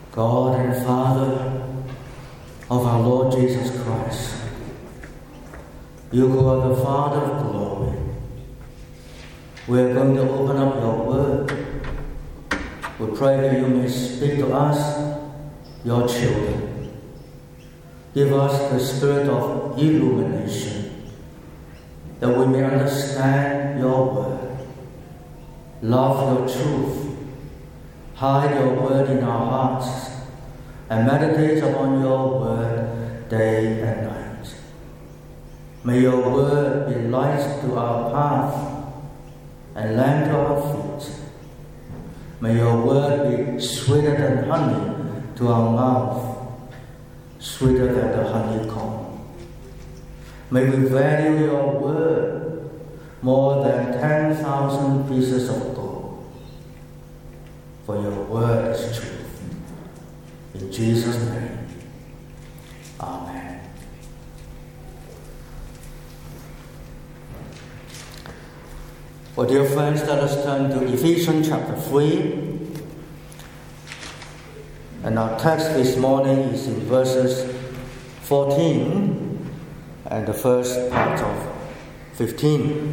God and Father of our Lord Jesus Christ, you who are the Father of glory, we are going to open up your word. We pray that you may speak to us, your children. Give us the spirit of illumination, that we may understand your word, love your truth, hide your word in our hearts, and meditate upon your word day and night. May your word be light to our path and lamp to our feet. May your word be sweeter than honey to our mouth, sweeter than the honeycomb. May we value your word more than 10,000 pieces of gold, for your word is truth. In Jesus' name, amen. Well, dear friends, let us turn to Ephesians chapter 3. And our text this morning is in verses 14 and the first part of 15.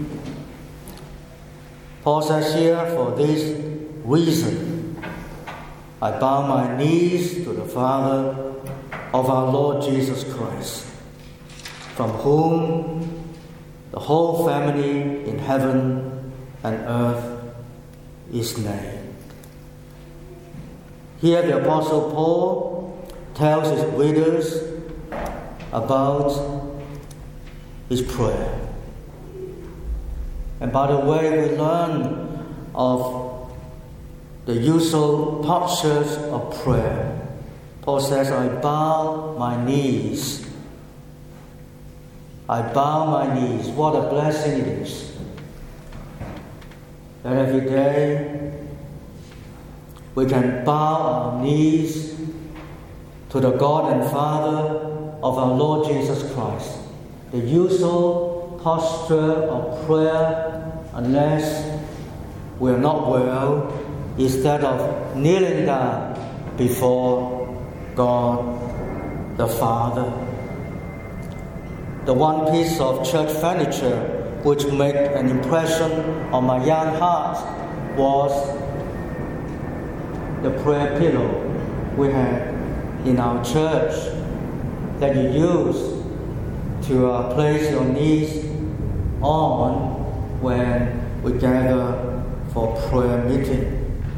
Paul says here, "For this reason I bow my knees to the Father of our Lord Jesus Christ, from whom the whole family in heaven and earth is named." Here the Apostle Paul tells his readers about his prayer. And by the way, we learn of the usual postures of prayer. Paul says, "I bow my knees." I bow my knees. What a blessing it is that every day we can bow our knees to the God and Father of our Lord Jesus Christ. The usual posture of prayer, unless we are not well, is that of kneeling down before God the Father. The one piece of church furniture which made an impression on my young heart was the prayer pillow we had in our church that you use to place your knees on when we gather for prayer meeting.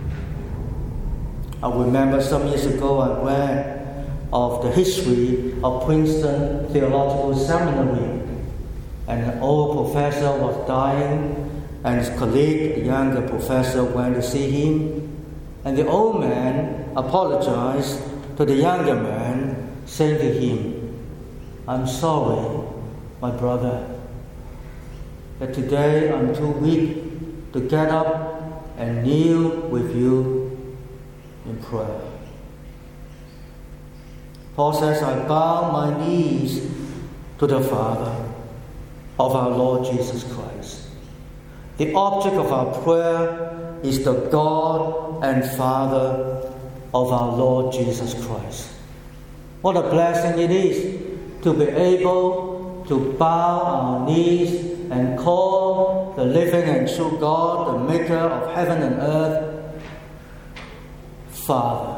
I remember some years ago I read of the history of Princeton Theological Seminary, and an old professor was dying, and his colleague, a younger professor, went to see him. And the old man apologized to the younger man, saying to him, "I'm sorry, my brother, that today I'm too weak to get up and kneel with you in prayer." Paul says, "I bow my knees to the Father of our Lord Jesus Christ." The object of our prayer is the God and Father of our Lord Jesus Christ. What a blessing it is to be able to bow our knees and call the living and true God, the maker of heaven and earth, Father.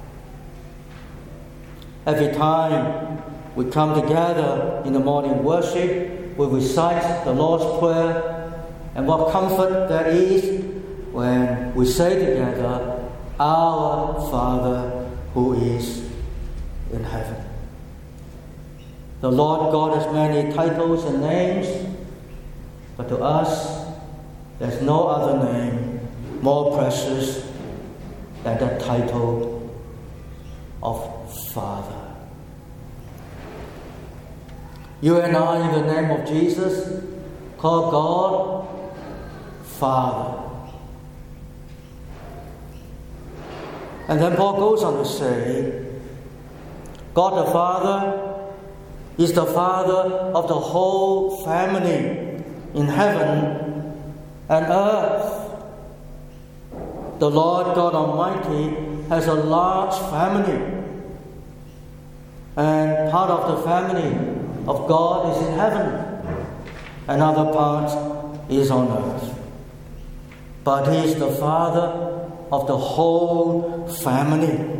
Every time we come together in the morning worship, we recite the Lord's Prayer, and what comfort that is when we say together, "Our Father who is in heaven." The Lord God has many titles and names, but to us there's no other name more precious than the title of Father. You and I, in the name of Jesus, call God Father. And then Paul goes on to say, God the Father is the Father of the whole family in heaven and earth. the Lord God Almighty has a large family. And part of the family of God is in heaven. Another part is on earth. But He is the Father of the whole family.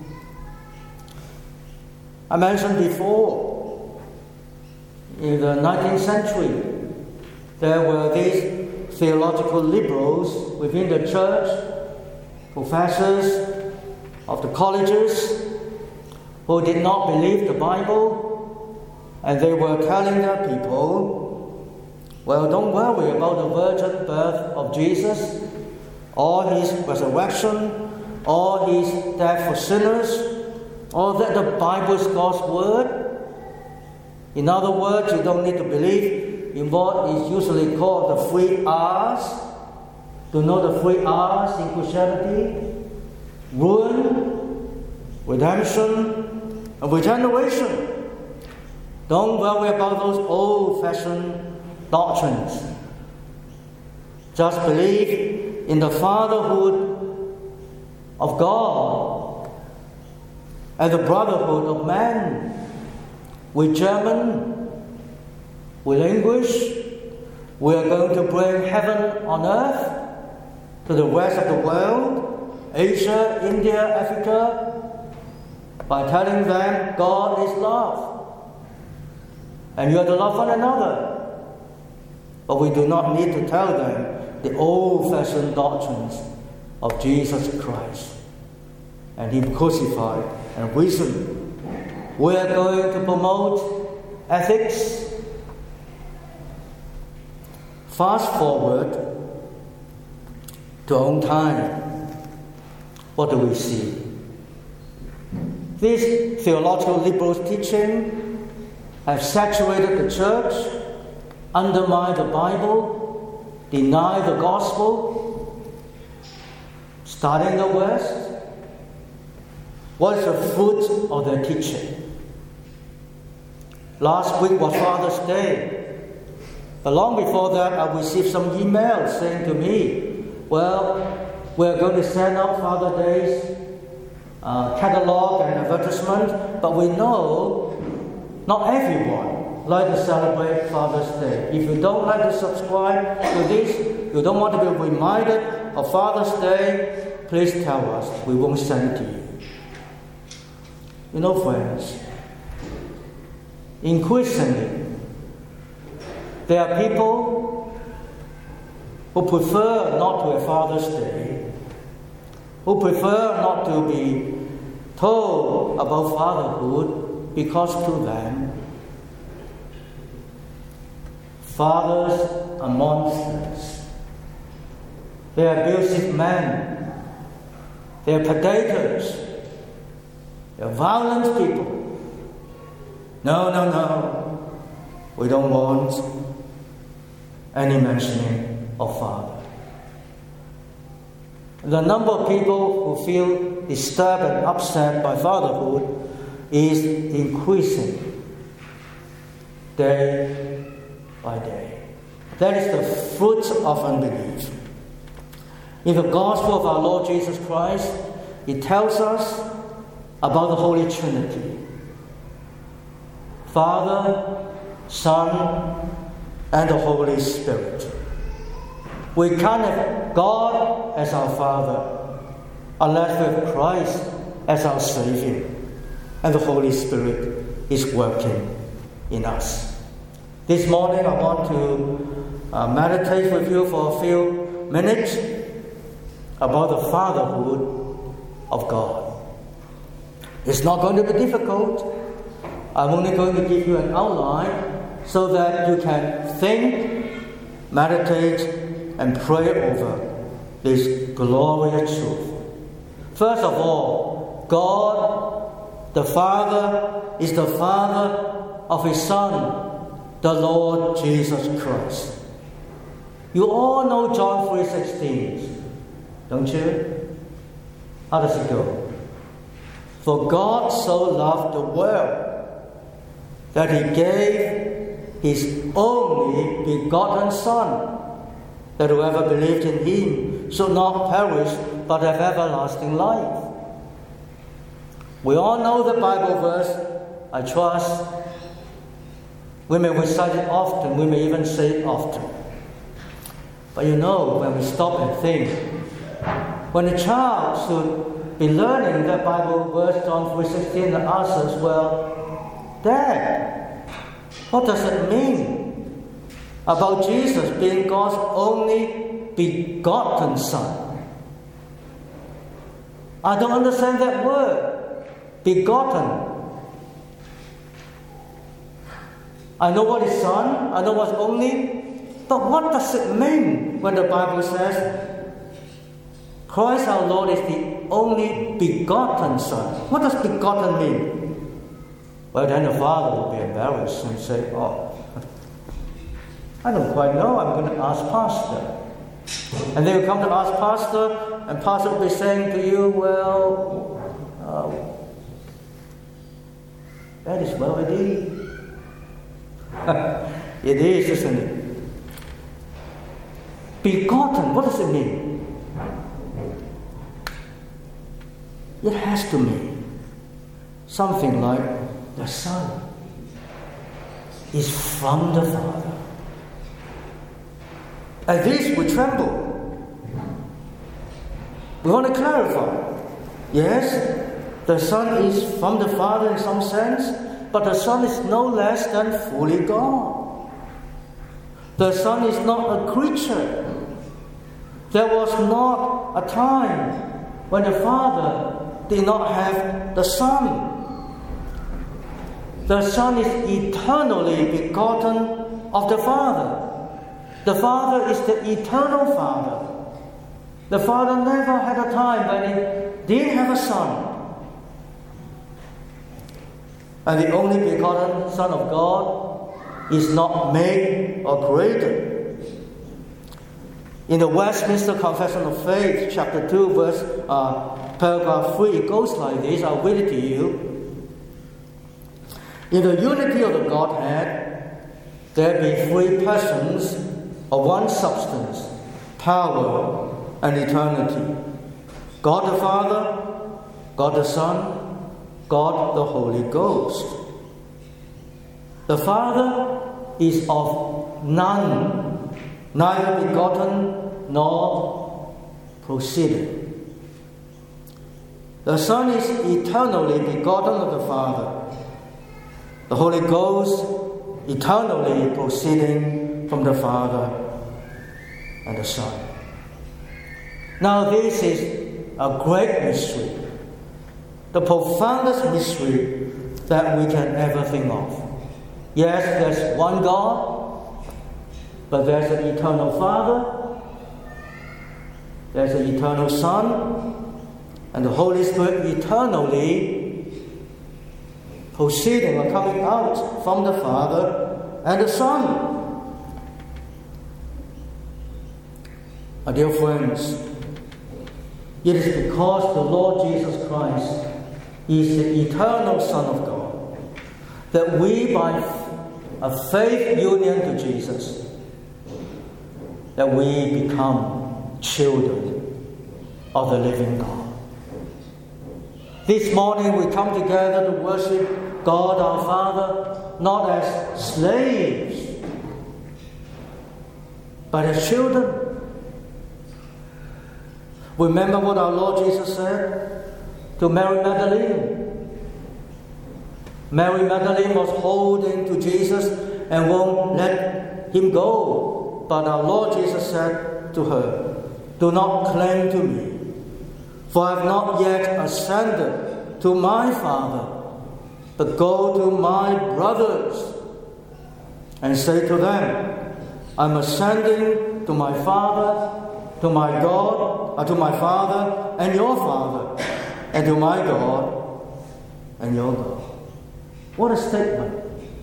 I mentioned before, in the 19th century, there were these theological liberals within the church, professors of the colleges, who did not believe the Bible, and they were telling their people, well, don't worry about the virgin birth of Jesus, or His resurrection, or His death for sinners, or that the Bible is God's Word. In other words, you don't need to believe in what is usually called the 3 R's. Do you know the 3 R's in Christianity? Ruin, redemption, and regeneration. Don't worry about those old-fashioned doctrines. Just believe in the fatherhood of God and the brotherhood of man. With German, with English, we are going to bring heaven on earth to the rest of the world, Asia, India, Africa, by telling them God is love, and you are to love one another. But we do not need to tell them the old-fashioned doctrines of Jesus Christ and Him crucified and risen. We are going to promote ethics. Fast forward to our own time. What do we see? These theological liberals' teaching have saturated the church, undermined the Bible, denied the gospel, starting in the West. What is the fruit of their teaching? Last week was Father's Day. But long before that, I received some emails saying to me, well, we're going to send out Father's Day's catalog and advertisement, but we know not everyone like to celebrate Father's Day. If you don't like to subscribe to this, you don't want to be reminded of Father's Day, please tell us. We won't send to you. You know, friends, increasingly, there are people who prefer not to have Father's Day, who prefer not to be told about fatherhood, because to them, fathers are monsters. They are abusive men. They are predators. They are violent people. No. We don't want any mentioning of father. The number of people who feel disturbed and upset by fatherhood is increasing day by day. That is the fruit of unbelief. In the gospel of our Lord Jesus Christ, it tells us about the Holy Trinity: Father, Son, and the Holy Spirit. We can't have God as our Father unless we have Christ as our Savior, and the Holy Spirit is working in us. This morning I want to meditate with you for a few minutes about the fatherhood of God. It's not going to be difficult. I'm only going to give you an outline so that you can think, meditate, and pray over this glorious truth. First of all, God, the Father, is the Father of His Son, the Lord Jesus Christ. You all know John 3:16, don't you? How does it go? For God so loved the world that He gave His only begotten Son, that whoever believed in Him should not perish but have everlasting life. We all know the Bible verse, I trust. We may recite it often, we may even say it often. But when we stop and think, when a child should be learning that Bible verse, John 3:16, and asks us, well, Dad, what does it mean about Jesus being God's only begotten Son? I don't understand that word, begotten. I know what is Son, I know what's only, but what does it mean when the Bible says Christ our Lord is the only begotten Son? What does begotten mean? Well, then the father will be embarrassed and say, I don't quite know, I'm going to ask Pastor. And they will come to ask Pastor, and Pastor will be saying to you, that is well it is. It is, isn't it? Begotten, what does it mean? It has to mean something like the Son is from the Father. At this we tremble. We want to clarify. Yes, the Son is from the Father in some sense, but the Son is no less than fully God. The Son is not a creature. There was not a time when the Father did not have the Son. The Son is eternally begotten of the Father. The Father is the eternal Father. The Father never had a time when He didn't have a Son. And the only begotten Son of God is not made or created. In the Westminster Confession of Faith, chapter 2, paragraph 3, it goes like this. I'll read it to you. In the unity of the Godhead, there be three persons of one substance, power, and eternity. God the Father, God the Son, God the Holy Ghost. The Father is of none, neither begotten nor proceeding. The Son is eternally begotten of the Father. The Holy Ghost eternally proceeding from the Father and the Son. Now this is a great mystery, the profoundest mystery that we can ever think of. Yes, there's one God, but there's an eternal Father, there's an eternal Son, and the Holy Spirit eternally proceeding or coming out from the Father and the Son. My dear friends, it is because the Lord Jesus Christ is the eternal Son of God that we, by a faith union to Jesus, that we become children of the living God. This morning we come together to worship God our Father, not as slaves, but as children. Remember what our Lord Jesus said to Mary Magdalene. Mary Magdalene was holding to Jesus and won't let him go. But our Lord Jesus said to her, "Do not cling to me, for I have not yet ascended to my Father, but go to my brothers and say to them, I'm ascending to my Father, to my God, to my Father and your Father, and to my God and your God." What a statement.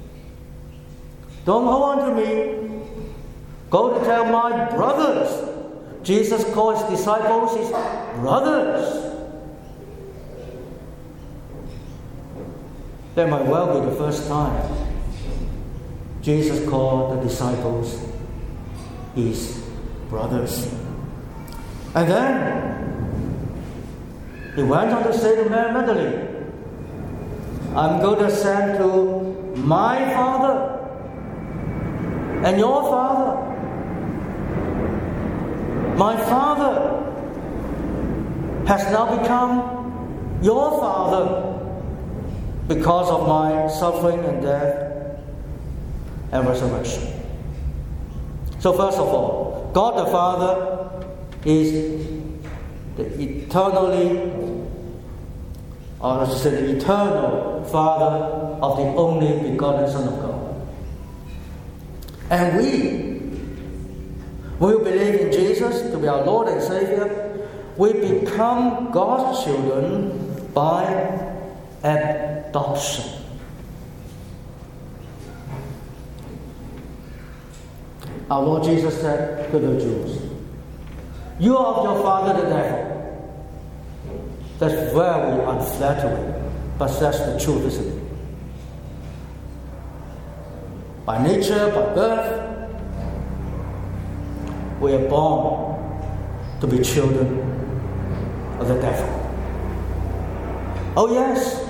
Don't hold on to me. Go to tell my brothers. Jesus called his disciples his brothers. That might well be the first time Jesus called the disciples his brothers. And then He went on to say to Mary Magdalene, I'm going to send to my Father and your Father. My Father has now become your Father because of my suffering and death and resurrection. So first of all, God the Father is the eternal Father of the only begotten Son of God. And we believe in Jesus to be our Lord and Savior. We become God's children by adoption. Our Lord Jesus said to the Jews, you are of your father the devil. That's very unflattering, but that's the truth, isn't it? By nature, by birth, we are born to be children of the devil. Oh yes,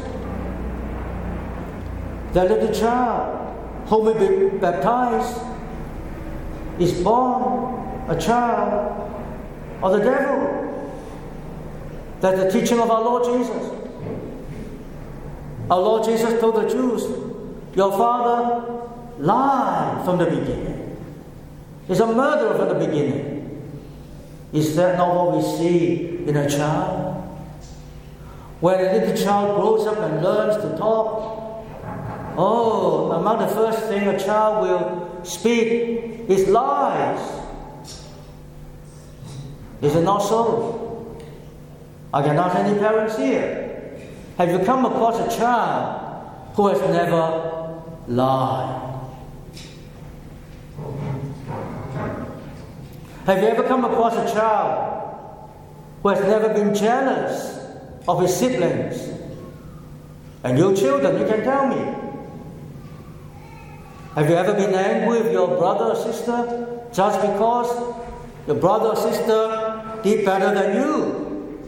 the little child who will be baptized is born a child of the devil. That's the teaching of our Lord Jesus. Our Lord Jesus told the Jews, your father lied from the beginning. He's a murderer from the beginning. Is that not what we see in a child? When a little child grows up and learns to talk, among the first thing a child will speak is lies. Is it not so? I can ask any parents here. Have you come across a child who has never lied? Have you ever come across a child who has never been jealous of his siblings? And you children, you can tell me. Have you ever been angry with your brother or sister just because your brother or sister did better than you?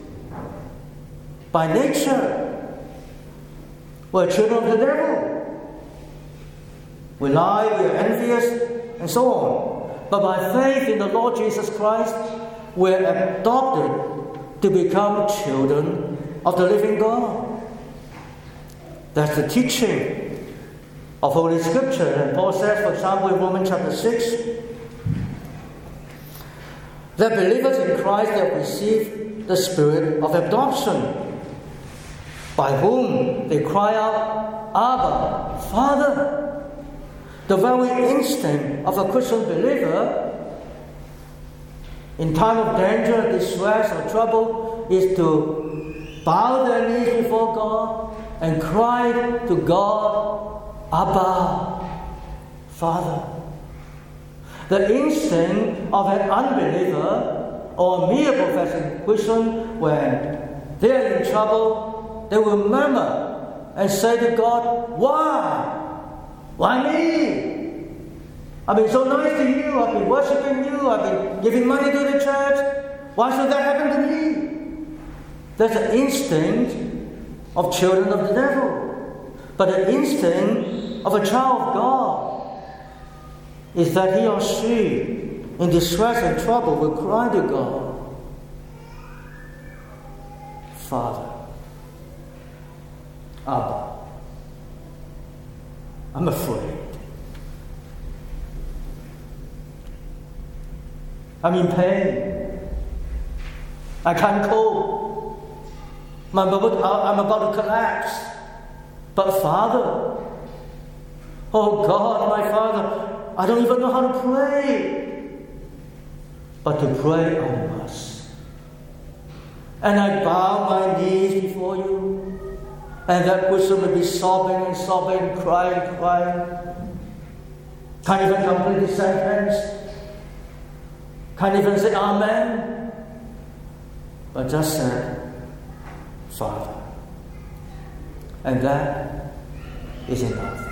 By nature, we're children of the devil. We lie, we are envious, and so on. But by faith in the Lord Jesus Christ, we're adopted to become children of the living God. That's the teaching of Holy Scripture. And Paul says, for example, in Romans chapter 6, that believers in Christ have received the spirit of adoption, by whom they cry out, Abba, Father. The very instinct of a Christian believer in time of danger, distress, or trouble is to bow their knees before God and cry to God, Abba, Father. The instinct of an unbeliever or a mere professing Christian, when they are in trouble, they will murmur and say to God, why? Why me? I've been so nice to you, I've been worshipping you, I've been giving money to the church. Why should that happen to me? That's the instinct of children of the devil. But the instinct of a child of God is that he or she, in distress and trouble, will cry to God, Father, Abba, I'm afraid. I'm in pain. I can't cope. I'm about to collapse. But Father, oh God, my Father, I don't even know how to pray. But to pray I must. And I bow my knees before you. And that person will be sobbing and sobbing, crying, crying. Can't even complete the sentence. Can't even say Amen. But just said, Father. And that is enough.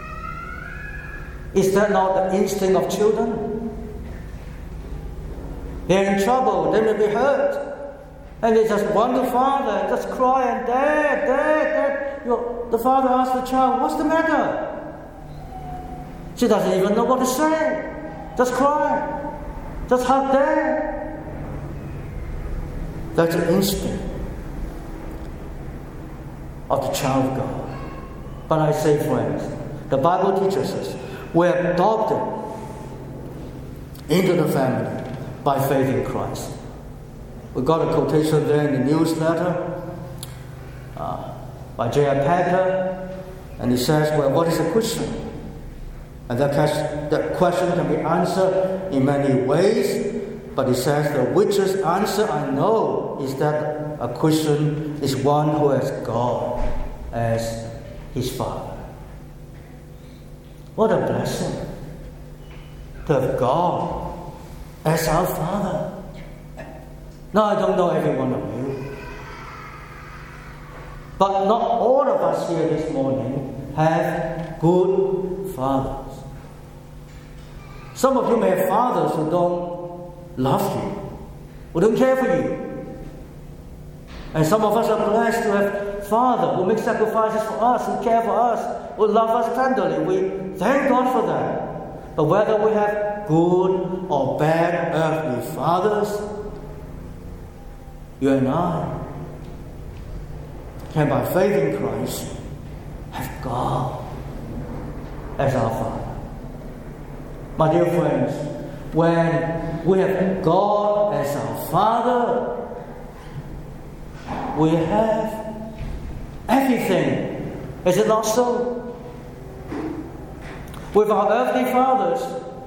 Is that not the instinct of children? They're in trouble, they may be hurt. And they just run to the father and just cry and Dad, Dad, Dad. The father asks the child, what's the matter? She doesn't even know what to say. Just cry. Just hug Dad. That's an instinct of the child of God. But I say, friends, the Bible teaches us we're adopted into the family by faith in Christ. We got a quotation there in the newsletter by J.I. Packer, and he says, well, what is a Christian? And that question can be answered in many ways, but he says the richest answer I know is that a Christian is one who has God as his Father. What a blessing to have God as our Father. Now, I don't know every one of you, but not all of us here this morning have good fathers. Some of you may have fathers who don't love you, who don't care for you. And some of us are blessed to have fathers who make sacrifices for us, who care for us, who love us tenderly. We thank God for that. But whether we have good or bad earthly fathers, you and I can, by faith in Christ, have God as our Father. My dear friends, when we have God as our Father, we have everything. Is it not so? With our earthly fathers,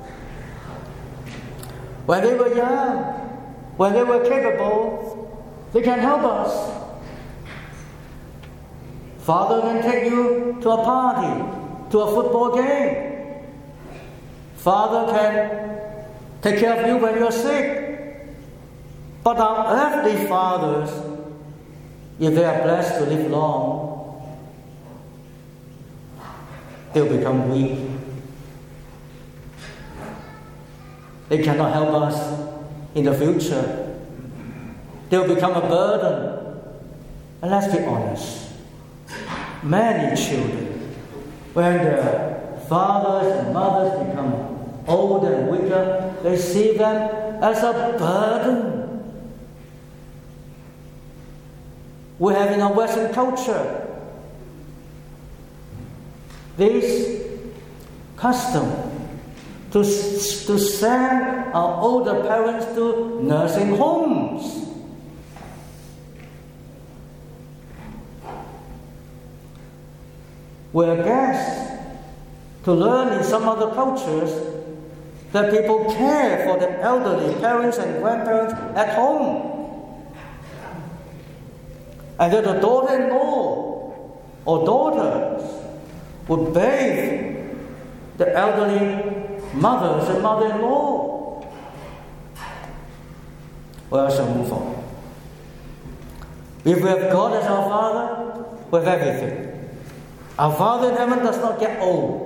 when they were young, when they were capable, they can help us. Father can take you to a party, to a football game. Father can take care of you when you're sick. But our earthly fathers, if they are blessed to live long, they'll become weak. They cannot help us in the future. They'll become a burden. And let's be honest, many children, when their fathers and mothers become older and weaker, they see them as a burden. We have in our Western culture this custom to send our older parents to nursing homes. We're aghast to learn in some other cultures that people care for the elderly parents and grandparents at home. And that the daughter-in-law or daughters would bathe the elderly mothers and mother-in-law. Well, I shall move on. If we have God as our Father, we have everything. Our Father in heaven does not get old.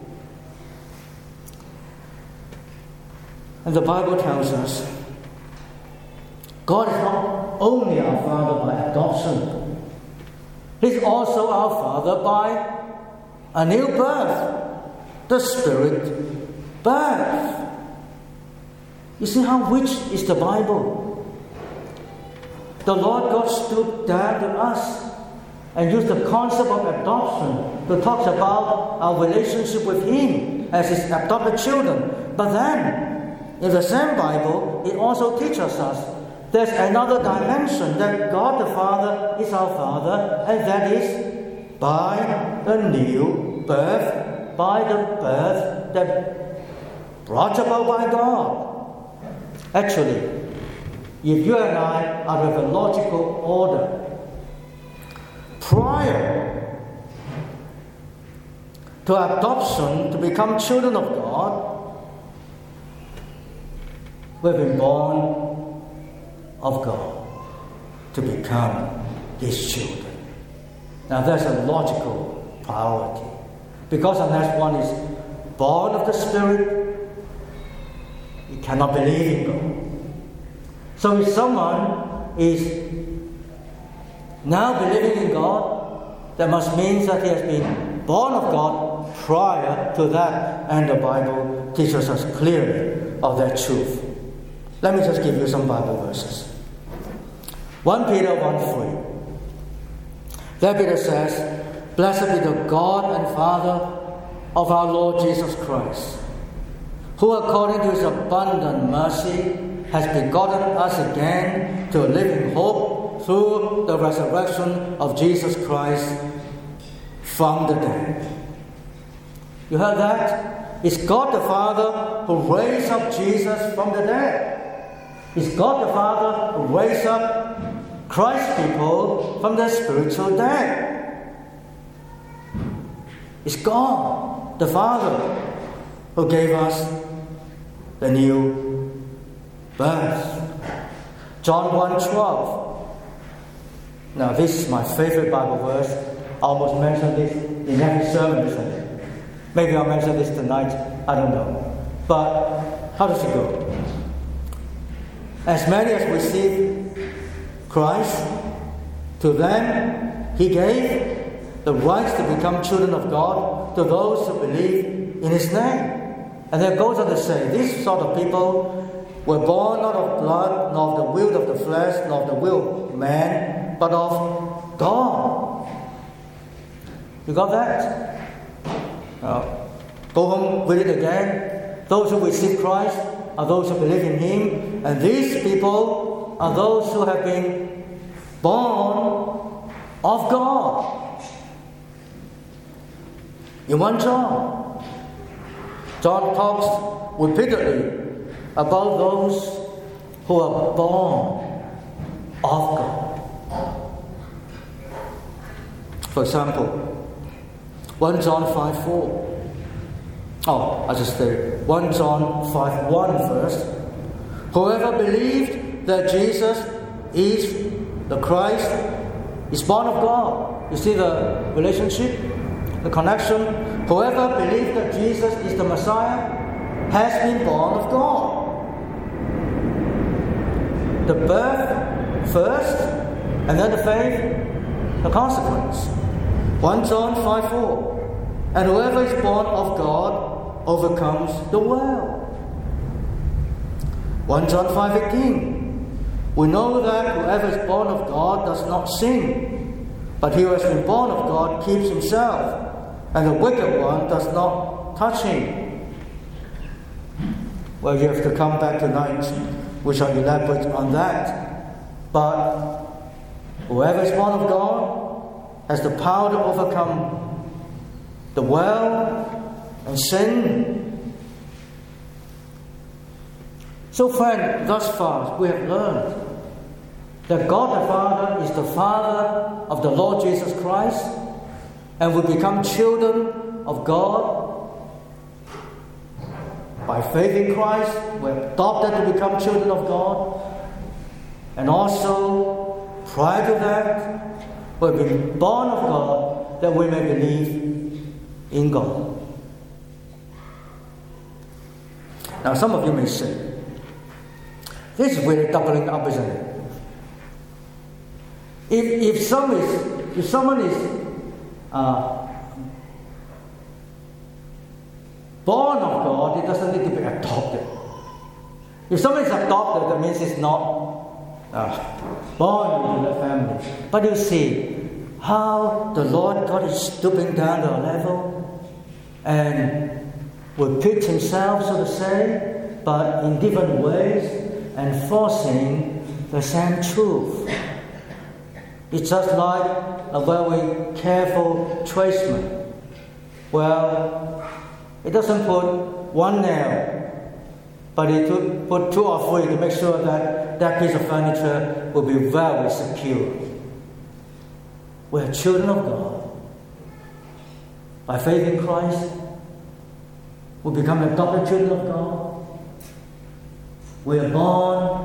And the Bible tells us God is not only our Father by adoption, He's also our Father by a new birth, the Spirit birth. You see how rich is the Bible? The Lord God stood down to us and used the concept of adoption to talk about our relationship with Him as His adopted children. But then, in the same Bible, it also teaches us there's another dimension that God the Father is our Father, and that is by the new birth, by the birth that brought about by God. Actually, if you and I are of a logical order, prior to adoption to become children of God, we've been born of God to become His children. Now that's a logical priority. Because unless one is born of the Spirit, he cannot believe in God. So if someone is now believing in God, that must mean that he has been born of God prior to that, and the Bible teaches us clearly of that truth. Let me just give you some Bible verses. 1 Peter 1:3. There Peter says, "Blessed be the God and Father of our Lord Jesus Christ, who according to his abundant mercy has begotten us again to a living hope through the resurrection of Jesus Christ from the dead." You heard that? It's God the Father who raised up Jesus from the dead. It's God the Father who raised up Christ's people from the spiritual dead. It's God the Father who gave us the new birth. John 1:12. Now this is my favorite Bible verse. I almost mentioned this in every sermon today. Maybe I'll mention this tonight, I don't know. But how does it go? As many as receive Christ, to them he gave the right to become children of God, to those who believe in his name. And then it goes on to say, these sort of people were born not of blood, nor of the will of the flesh, nor of the will of man, but of God. You got that? Go home, read it again. Those who receive Christ are those who believe in him, and these people are those who have been born of God. In 1 John, John talks repeatedly about those who are born of God. For example, 1 John 5:4. I just said 1 John 5:1 first. Whoever believed that Jesus is the Christ is born of God. You see the relationship, the connection? Whoever believed that Jesus is the Messiah has been born of God. The birth first, and then the faith, the consequence. 1 John 5:4. And whoever is born of God overcomes the world. 1 John 5:18. We know that whoever is born of God does not sin, but he who has been born of God keeps himself, and the wicked one does not touch him. Well, you have to come back tonight. We shall elaborate on that. But whoever is born of God has the power to overcome the world and sin. So friend, thus far we have learned that God the Father is the Father of the Lord Jesus Christ, and we become children of God by faith in Christ. We're adopted to become children of God, and also prior to that we've been born of God that we may believe in God. Now some of you may say, this is really doubling up, isn't it? If someone is born of God, it doesn't need to be adopted. If someone is adopted, that means it's not born into the family. But you see how the Lord God is stooping down to our level and will put himself, so to say, but in different ways, and forcing the same truth. It's just like a very careful tradesman. Well, it doesn't put one nail, but it put 2 or 3 to make sure that that piece of furniture will be very secure. We're children of God. By faith in Christ, we become adopted children of God. We are born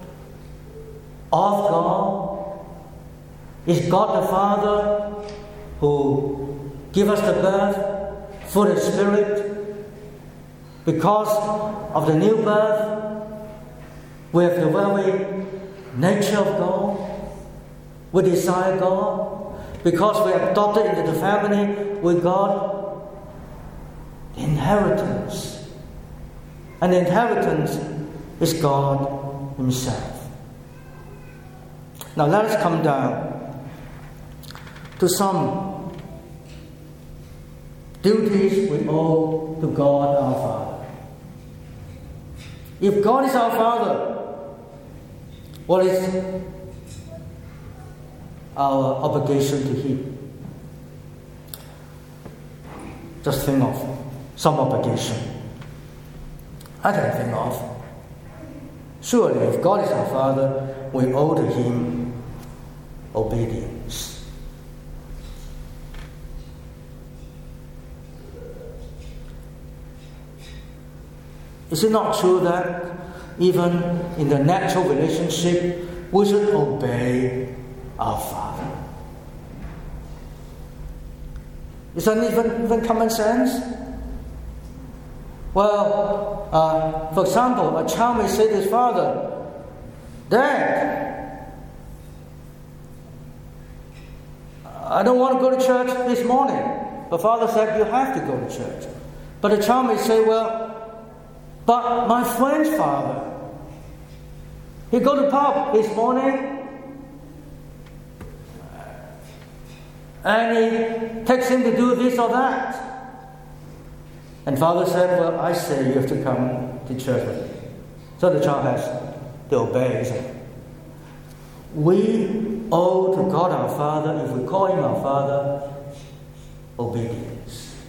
of God. It's God the Father who gives us the birth through the Spirit. Because of the new birth, we have the very nature of God. We desire God because we are adopted into the family with God. Inheritance. And the inheritance is God Himself. Now let us come down to some duties we owe to God our Father. If God is our Father, what is our obligation to Him? Just think of some obligation I can think of. Surely, if God is our Father, we owe to Him obedience. Is it not true that even in the natural relationship, we should obey our Father? Is that even common sense? Well, for example, a child may say to his father, "Dad, I don't want to go to church this morning." The father said, "You have to go to church." But the child may say, "Well, but my friend's father, he go to pub this morning and he takes him to do this or that." And father said, "Well, I say you have to come to church with me." So the child has to obey, isn't it? We owe to God our Father, if we call Him our Father, obedience.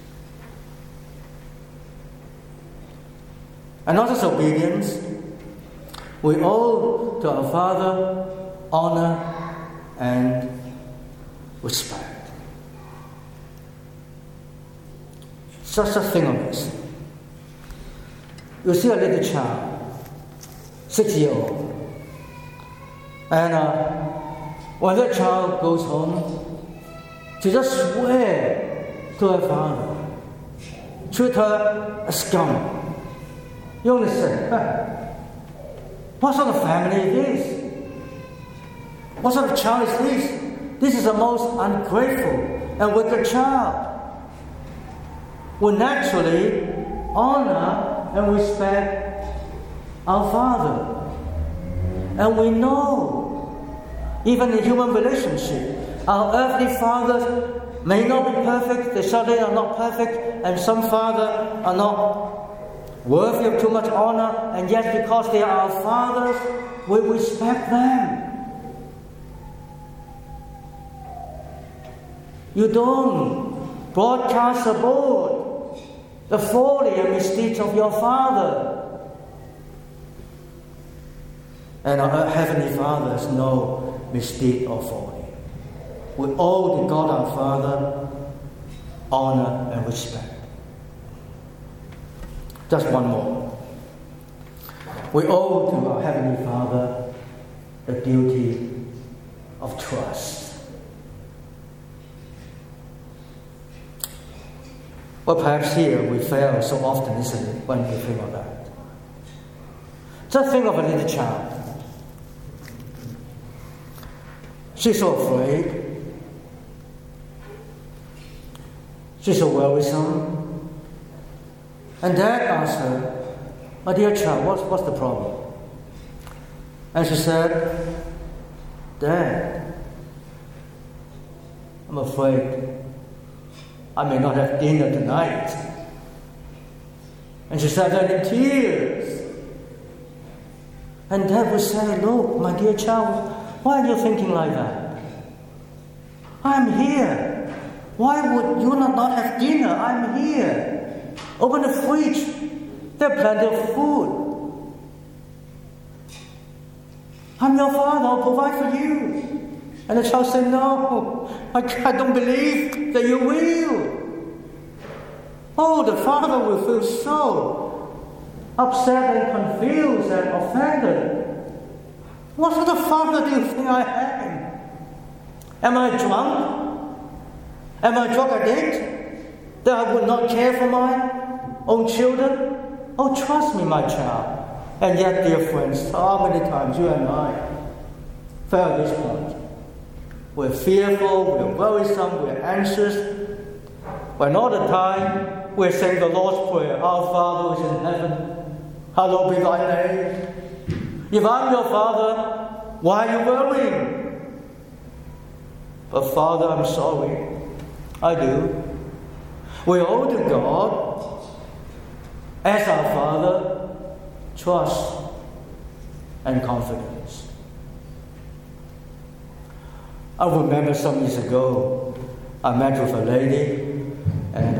And not just obedience, we owe to our Father honor and respect. Just think of this. You see a little child, 6-year-old, and when that child goes home, she just swear to her father, treat her a scum. You understand? What sort of family is this? What sort of child is this? This is the most ungrateful and wicked child. We naturally honor and respect our Father. And we know, even in human relationship, our earthly fathers may not be perfect, they certainly are not perfect, and some fathers are not worthy of too much honor, and yet because they are our fathers, we respect them. You don't broadcast abroad the folly and misdeeds of your Father. And our Heavenly Father has no misdeed or folly. We owe to God our Father honor and respect. Just one more. We owe to our Heavenly Father the duty of trust. Well, perhaps here we fail so often, isn't it, when we think of that? Just think of a little child. She's so afraid. She's so worrisome. And Dad asked her, "My dear child, what's the problem?" And she said, "Dad, I'm afraid I may not have dinner tonight." And she sat there in tears. And Dad would say, "Look, my dear child, why are you thinking like that? I'm here. Why would you not have dinner? I'm here. Open the fridge. There are plenty of food. I'm your father. I'll provide for you." And the child said, "No, I don't believe that you will." Oh, the father will feel so upset and confused and offended. What sort of father do you think I am? Am I drunk? Am I drug addict? That I would not care for my own children? Oh, trust me, my child. And yet, dear friends, how many times you and I fell at this point? we're fearful, we're worrisome, we're anxious, when all the time we're saying the Lord's Prayer, Our Father who is in heaven, hallowed be thy name. If I'm your Father, why are you worrying? But Father, I'm sorry. I do. We owe to God, as our Father, trust and confidence. I remember some years ago, I met with a lady, and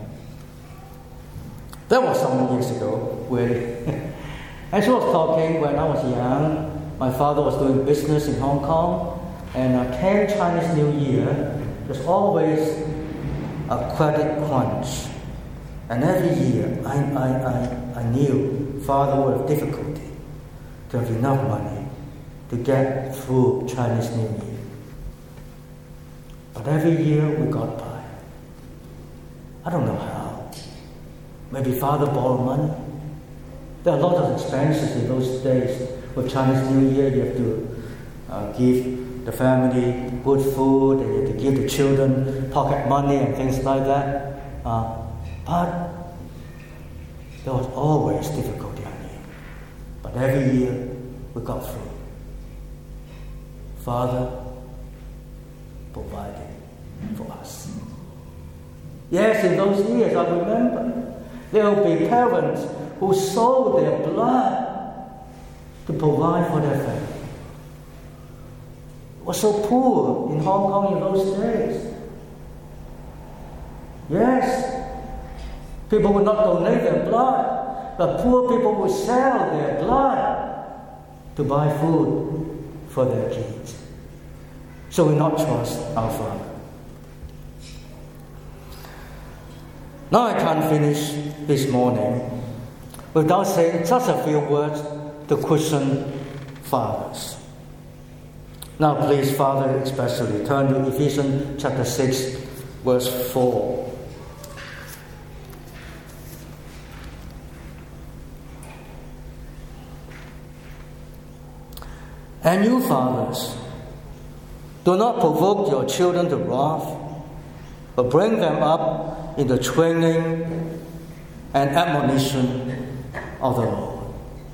that was some years ago, really. And she was talking when I was young. My father was doing business in Hong Kong, and came Chinese New Year, there's always a credit crunch. And every year, I knew Father would have difficulty to have enough money to get through Chinese New Year. But every year we got by. I don't know how. Maybe Father borrowed money. There are a lot of expenses in those days. With Chinese New Year, you have to give the family good food, and you have to give the children pocket money and things like that. But there was always difficulty, I knew. But every year we got through. Father provided for us. Yes, in those years, I remember, there will be parents who sold their blood to provide for their family. It was so poor in Hong Kong in those days. Yes, people would not donate their blood, but poor people would sell their blood to buy food for their kids. So we not trust our Father. Now I can't finish this morning without saying just a few words to Christian fathers. Now please, Father especially, turn to Ephesians chapter 6, verse 4. And you fathers, do not provoke your children to wrath, but bring them up in the training and admonition of the Lord.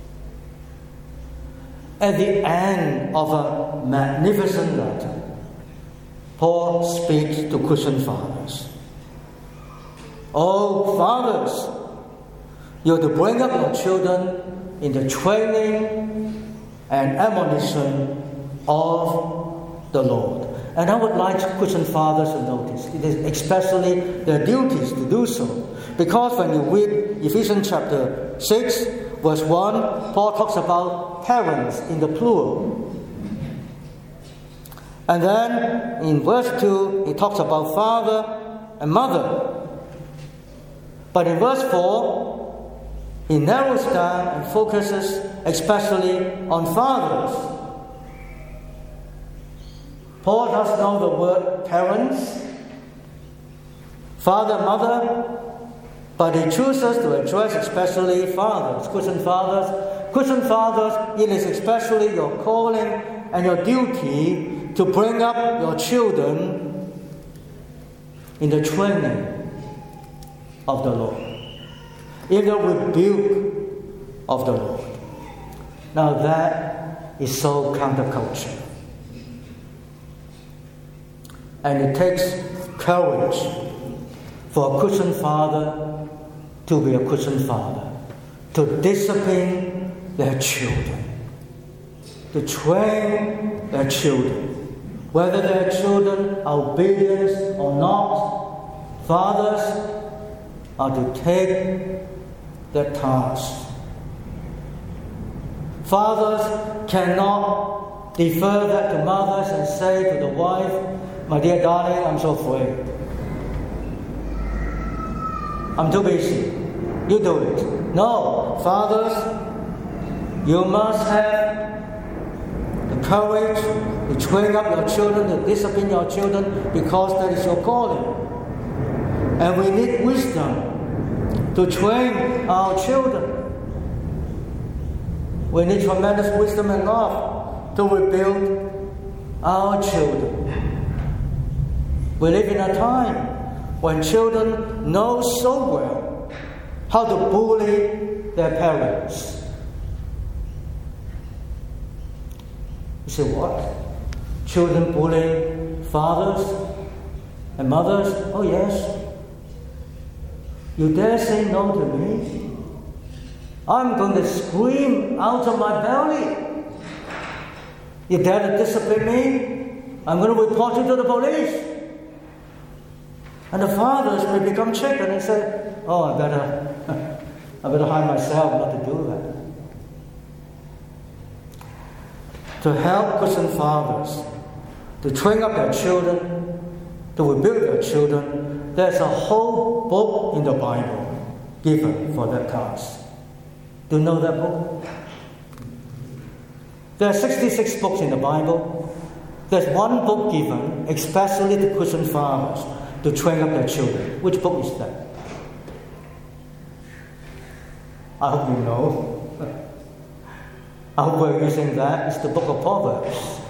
At the end of a magnificent letter, Paul speaks to Christian fathers. Oh, fathers, you are to bring up your children in the training and admonition of the Lord. And I would like Christian fathers to notice, it is especially their duties to do so. Because when you read Ephesians chapter 6, verse 1, Paul talks about parents in the plural. And then in verse 2, he talks about father and mother. But in verse 4, he narrows down and focuses especially on fathers. Paul does know the word parents, father, mother, but he chooses to address especially fathers, Christian fathers. Christian fathers, it is especially your calling and your duty to bring up your children in the training of the Lord, in the rebuke of the Lord. Now that is so counterculture. And it takes courage for a Christian father to be a Christian father, to discipline their children, to train their children. Whether their children are obedient or not, fathers are to take their task. Fathers cannot defer that to mothers and say to the wife, my dear darling, I'm so afraid. I'm too busy. You do it. No, fathers, you must have the courage to train up your children, to discipline your children, because that is your calling. And we need wisdom to train our children. We need tremendous wisdom and love to rebuild our children. We live in a time when children know so well how to bully their parents. You say, what? Children bullying fathers and mothers? Oh yes. You dare say no to me? I'm going to scream out of my belly. You dare to discipline me? I'm going to report you to the police. And the fathers may become chicken and say, oh, I better hide myself not to do that. To help Christian fathers to train up their children, to rebuild their children, there's a whole book in the Bible given for that task. Do you know that book? There are 66 books in the Bible. There's one book given especially to Christian fathers to train up their children. Which book is that? I hope you know. I hope we're using that. It's the book of Proverbs.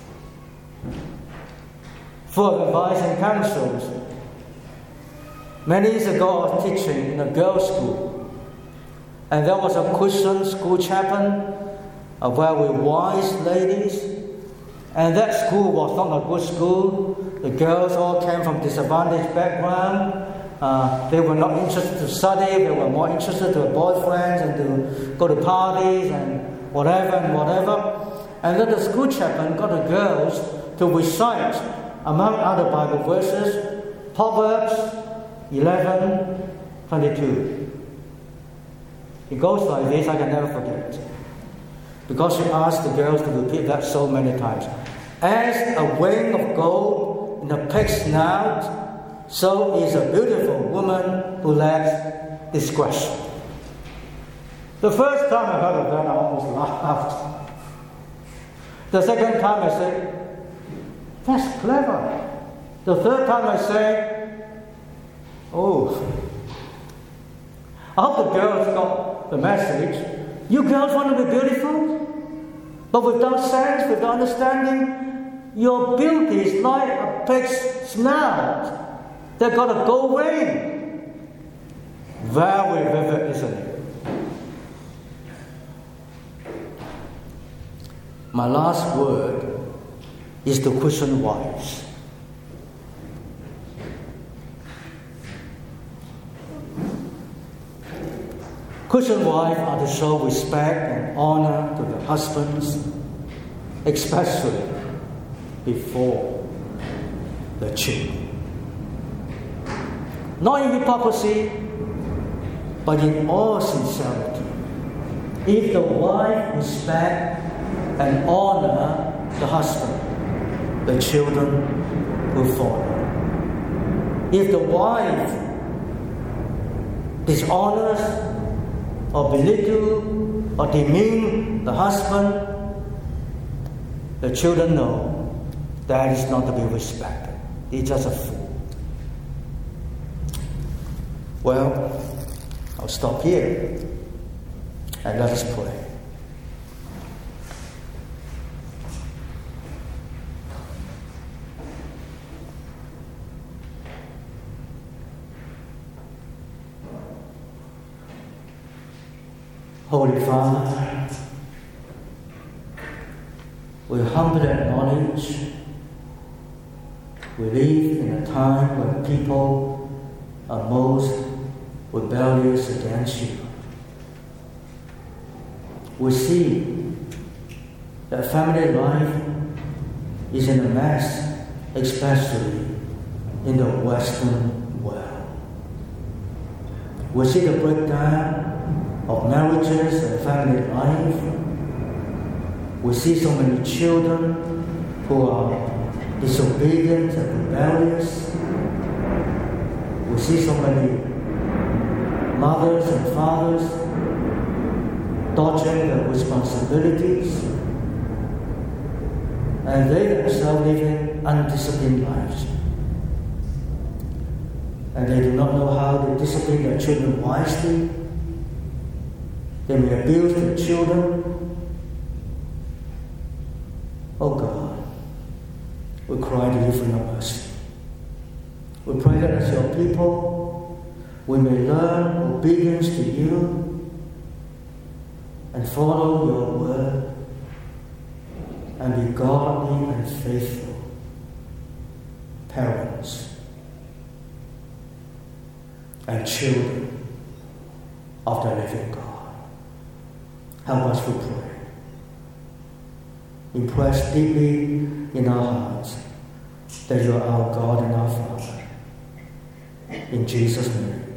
Full of advice and counsels. Many years ago, I was teaching in a girls' school. And there was a Christian school chaplain, a very wise ladies. And that school was not a good school. The girls all came from disadvantaged background. They were not interested to study. They were more interested to have boyfriends and to go to parties and whatever. And then the school chaplain got the girls to recite, among other Bible verses, Proverbs 11:22. It goes like this, I can never forget. Because she asked the girls to repeat that so many times. As a ring of gold in a pig's snout, so is a beautiful woman who lacks discretion. The first time I heard of that, I almost laughed. The second time I said, that's clever. The third time I said, oh. I hope the girls got the message. You girls want to be beautiful, but without sense, without understanding, your beauty is like a pig's snout. They've got a gold ring. Very vivid, isn't it? My last word is to Christian wives. Christian wives are to show respect and honor to their husbands, especially before the children. Not in hypocrisy, but in all sincerity. If the wife respects and honor the husband, the children will follow. If the wife dishonors or belittle or demean the husband, the children know that is not to be respected. He's just a fool. Well, I'll stop here and let us pray. Holy Father, we humbly acknowledge we live in a time when people are most rebellious against you. We see that family life is in a mess, especially in the Western world. We see the breakdown of marriages and family life. We see so many children who are disobedient and rebellious. We see so many mothers and fathers dodging their responsibilities, and they themselves living undisciplined lives. And they do not know how to discipline their children wisely. They may abuse their children. Oh God, we cry to you for your mercy. We pray that as your people, we may learn obedience to you and follow your word and be godly and faithful parents and children of the living God. Help us, we pray. Impress deeply in our hearts that you are our God and our Father. In Jesus' name.